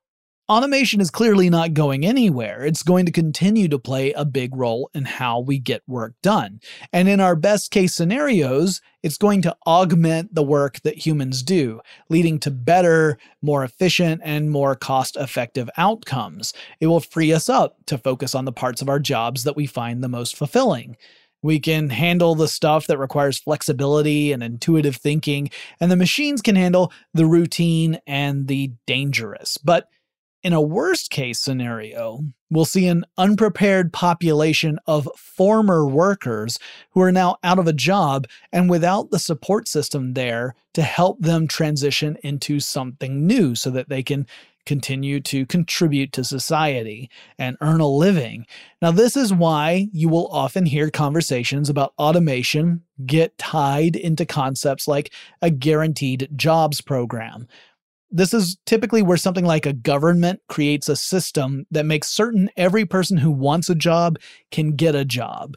Automation is clearly not going anywhere. It's going to continue to play a big role in how we get work done. And in our best case scenarios, it's going to augment the work that humans do, leading to better, more efficient, and more cost-effective outcomes. It will free us up to focus on the parts of our jobs that we find the most fulfilling. We can handle the stuff that requires flexibility and intuitive thinking, and the machines can handle the routine and the dangerous. But in a worst-case scenario, we'll see an unprepared population of former workers who are now out of a job and without the support system there to help them transition into something new so that they can continue to contribute to society and earn a living. Now, this is why you will often hear conversations about automation get tied into concepts like a guaranteed jobs program. This is typically where something like a government creates a system that makes certain every person who wants a job can get a job.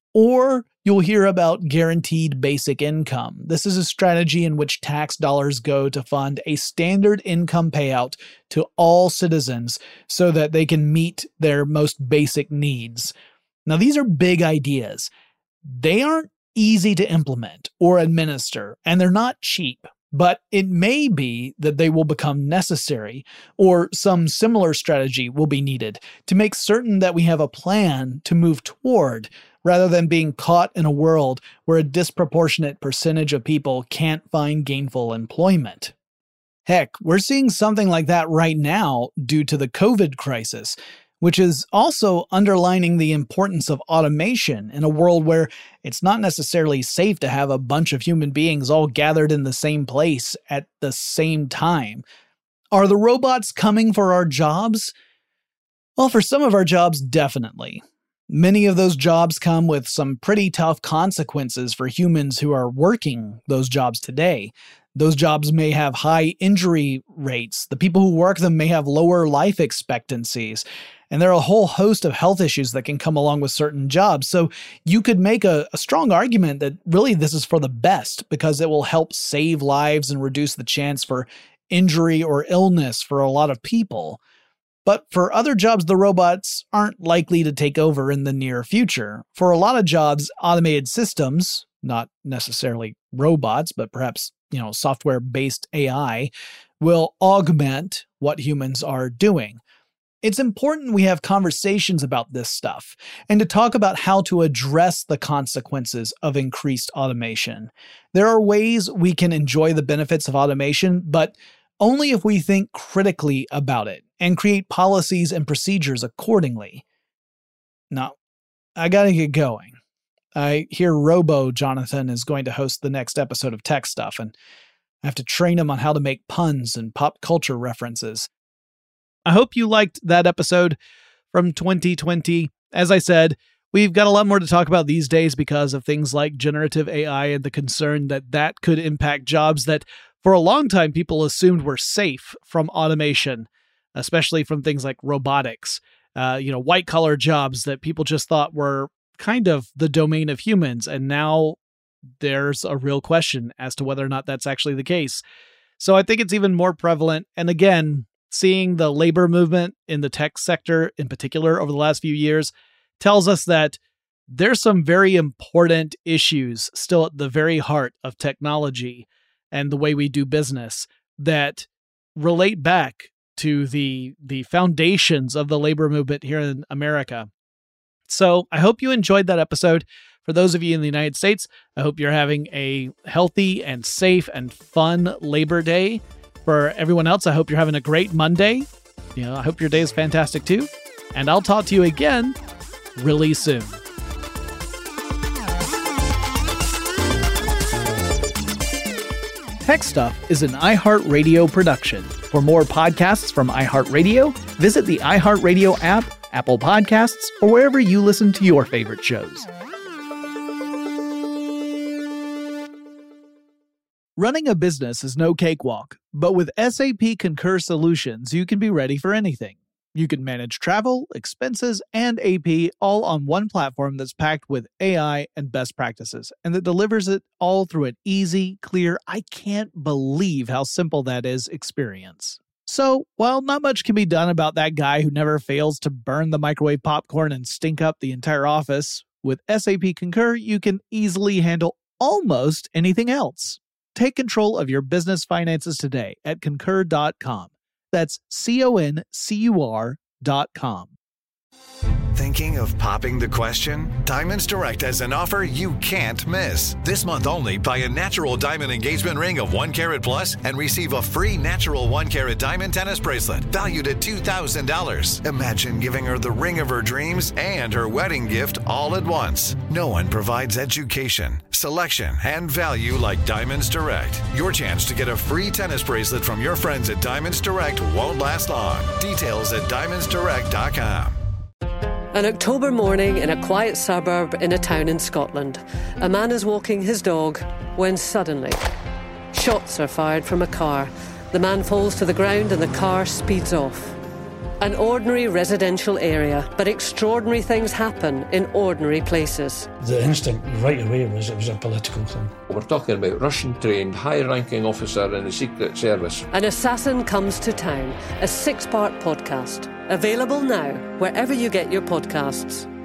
Or you'll hear about guaranteed basic income. This is a strategy in which tax dollars go to fund a standard income payout to all citizens so that they can meet their most basic needs. Now, these are big ideas. They aren't easy to implement or administer, and they're not cheap. But it may be that they will become necessary, or some similar strategy will be needed to make certain that we have a plan to move toward, rather than being caught in a world where a disproportionate percentage of people can't find gainful employment. Heck, we're seeing something like that right now due to the COVID crisis, which is also underlining the importance of automation in a world where it's not necessarily safe to have a bunch of human beings all gathered in the same place at the same time. Are the robots coming for our jobs? Well, for some of our jobs, definitely. Many of those jobs come with some pretty tough consequences for humans who are working those jobs today. Those jobs may have high injury rates. The people who work them may have lower life expectancies. And there are a whole host of health issues that can come along with certain jobs. So you could make a strong argument that really this is for the best because it will help save lives and reduce the chance for injury or illness for a lot of people. But for other jobs, the robots aren't likely to take over in the near future. For a lot of jobs, automated systems, not necessarily robots, but perhaps, software-based AI, will augment what humans are doing. It's important we have conversations about this stuff and to talk about how to address the consequences of increased automation. There are ways we can enjoy the benefits of automation, but only if we think critically about it and create policies and procedures accordingly. Now, I gotta get going. I hear Robo Jonathan is going to host the next episode of Tech Stuff, and I have to train him on how to make puns and pop culture references. I hope you liked that episode from 2020. As I said, we've got a lot more to talk about these days because of things like generative AI and the concern that that could impact jobs that for a long time people assumed were safe from automation, especially from things like robotics, white-collar jobs that people just thought were kind of the domain of humans. And now there's a real question as to whether or not that's actually the case. So I think it's even more prevalent. And again, seeing the labor movement in the tech sector in particular over the last few years tells us that there's some very important issues still at the very heart of technology and the way we do business that relate back to the foundations of the labor movement here in America. So I hope you enjoyed that episode. For those of you in the United States, I hope you're having a healthy and safe and fun Labor Day. For everyone else, I hope you're having a great Monday. I hope your day is fantastic too. And I'll talk to you again really soon. Tech Stuff is an iHeartRadio production. For more podcasts from iHeartRadio, visit the iHeartRadio app, Apple Podcasts, or wherever you listen to your favorite shows. Running a business is no cakewalk, but with SAP Concur Solutions, you can be ready for anything. You can manage travel, expenses, and AP all on one platform that's packed with AI and best practices, and that delivers it all through an easy, clear, I can't believe how simple that is experience. So, while not much can be done about that guy who never fails to burn the microwave popcorn and stink up the entire office, with SAP Concur, you can easily handle almost anything else. Take control of your business finances today at Concur.com. That's CONCUR.com. Thinking of popping the question? Diamonds Direct has an offer you can't miss. This month only, buy a natural diamond engagement ring of 1 carat plus and receive a free natural 1 carat diamond tennis bracelet valued at $2,000. Imagine giving her the ring of her dreams and her wedding gift all at once. No one provides education, selection, and value like Diamonds Direct. Your chance to get a free tennis bracelet from your friends at Diamonds Direct won't last long. Details at diamondsdirect.com. An October morning in a quiet suburb in a town in Scotland. A man is walking his dog when suddenly shots are fired from a car. The man falls to the ground and the car speeds off. An ordinary residential area, but extraordinary things happen in ordinary places. The instinct right away was it was a political thing. We're talking about Russian-trained, high-ranking officer in the Secret Service. An Assassin Comes to Town, a 6-part podcast. Available now, wherever you get your podcasts.